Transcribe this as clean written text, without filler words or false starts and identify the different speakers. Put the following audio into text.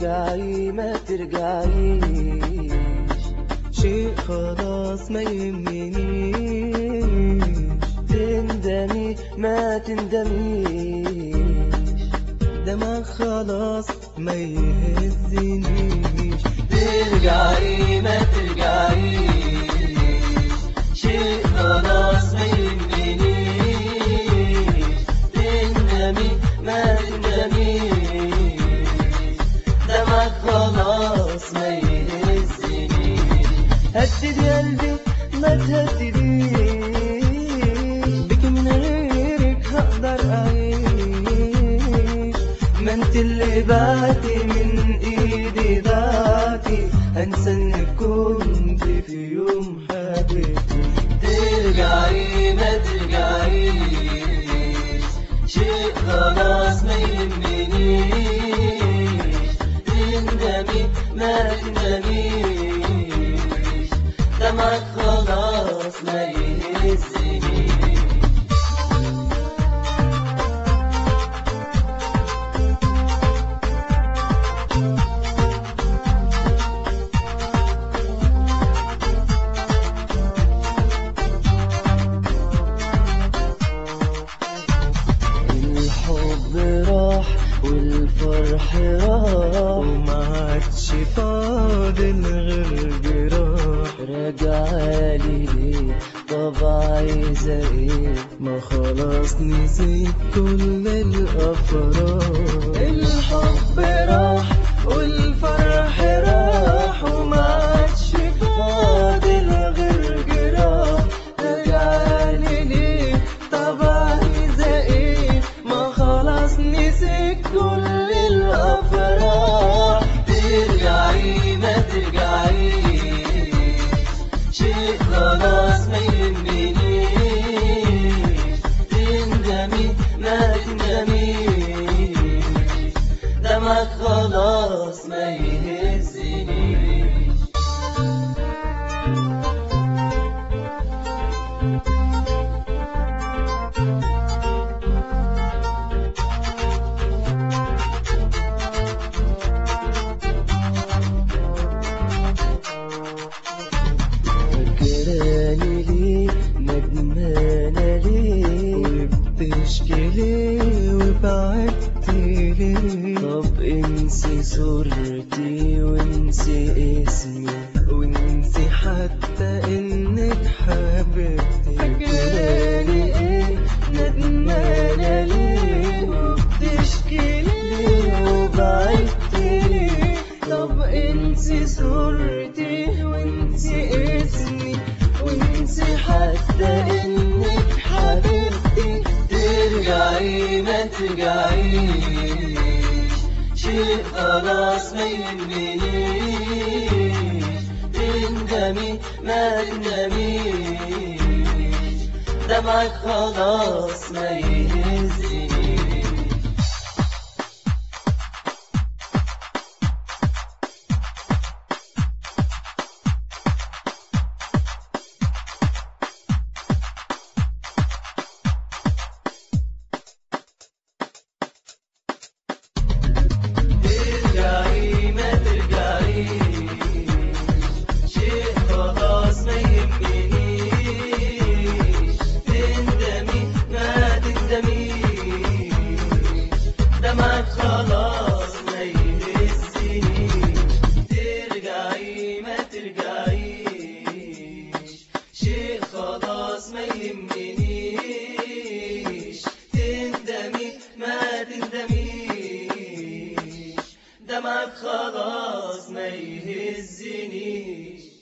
Speaker 1: ترجعي ما ترجعيش، شيء خلاص ما يهمنيش، تندمي ما تندميش، دمك خلاص ما يهزنيش. ترجعي ما ترجعيش، شيء خلاص ما يهمنيش، تندمي ما تندميش، دمك خلاص ما يهزنيش. هدد يا قلبي ما تهدديش، بك من غيرك هقدر أعيش، ما انت اللي بعتي من ايدي ضاعتي، هنسى انك كنت في يوم حبيبتي. ترجعي ما ترجعيش، شيء خلاص ما يهمنيش، تندمي ما تندميش، دمك خلاص ما يهزنيش. الحب راح والفرح راح، وما عادش فاضل غير جراح. راجعالي ليه؟ طب عايزة ايه؟ ما خلاص نسيت كل الأفراح. الحب راح والفرح راح، وما عادش فاضل غير جراح. راجعالي ليه؟ طب عايزة ايه؟ ما خلاص نسيت كل الأفراح. ترجعي ما ترجعيش، شيء خلاص ما يهمنيش، تندمي ما تندميش، دمك خلاص ما يهزنيش. فاكراني ليه؟ ندمانة ليه؟ وبتشكي ليه؟ وبعدتي ليه؟ طب انسي صورتي وانسي اسمي، وانسي حتى انك حبيبتي. فاكراني ايه؟ ندمانة ليه؟ وبتشكي ليه؟ وبعدتي ليه؟ طب انسي صورتي وانسي اسمي، وانسي حتى انك حبيبتي. ترجعي ما ترجعيش، شيء خلاص ما يهمنيش، تندمي ما تندميش، دمعك خلاص ما يهزنيش. ترجعي ما ترجعيش، شيء خلاص ما يهمنيش، تندمي ما تندميش، دمعك خلاص ما يهزنيش. ترجعي ما ترجعيش، شيء خلاص ما يهمنيش، تندمي ما تندميش، دمعك خلاص ما يهزنيش.